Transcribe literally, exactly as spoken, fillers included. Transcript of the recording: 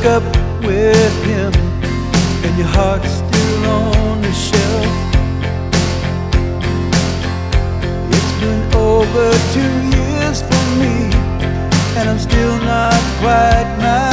up with him and your heart's still on the shelf. It's been over two years for me and I'm still not quite myself.